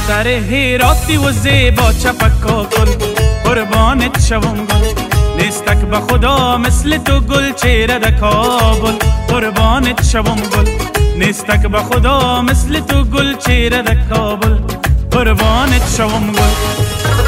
سر هیراتی و زیبا چپکا گل، قربانت شوم گل. نیستک به خدا مثل تو گل چهره در کابل، قربانت شوم گل. نیستک به خدا مثل تو گل چهره در کابل، قربانت شوم گل.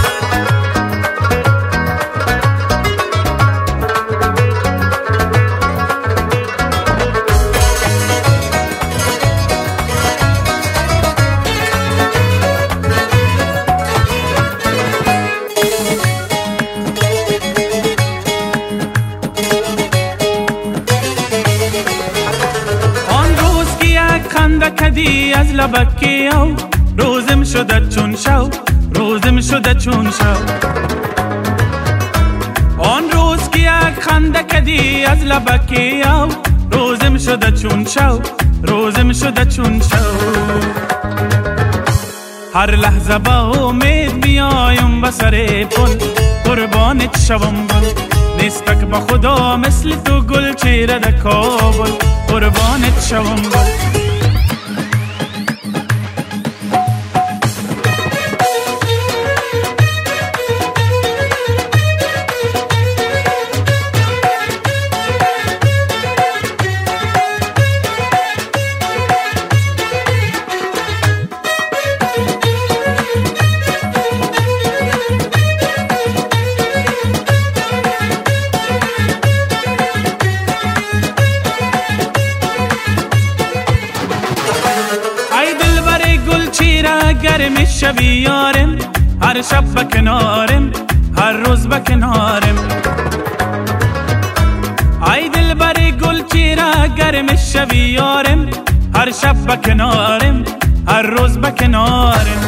کدی از لبکی او روزم شده چون شو، روزم شده چون شو. آن روز که یک خنده کدی از لبکی او روزم شده چون شو، روزم شده چون شو. هر لحظه با امید میایم به سر پل، قربانت شوم گل. نیستک به خدا مثل تو گل چهره در کابل، قربانت شوم گل. گرم شبی یارم، هر شب به کنارم، هر روز به کنارم. ای دل بر گل چیره گرم شبی یارم، هر شب به کنارم، هر روز به کنارم.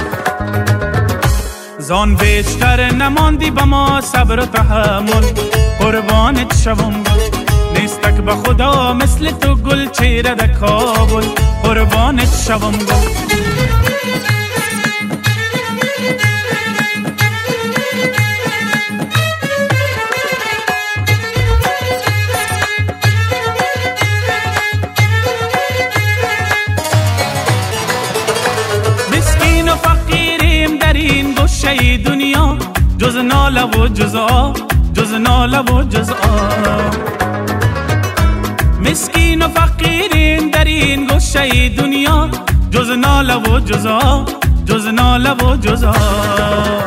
زان بیشتر نماندی به ما صبر و تحمل، قربانت شوم گل. نیستک به خدا مثل تو گل چهره در کابل، قربانت شوم گل. مسکین و فقیریم در این گوشه دنیا، جز ناله و جز آه، جز ناله و جز آه. مسکین و فقیریم در این گوشه دنیا، جز ناله و جز آه، جز ناله و جز آه.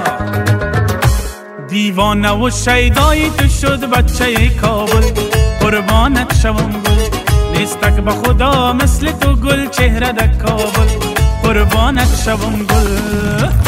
دیوانه و شیدای تو شد بچه کابل، قربانت شوم گل. نیستک به خدا مثل تو گل چهره در کابل، قربانت شوم گل.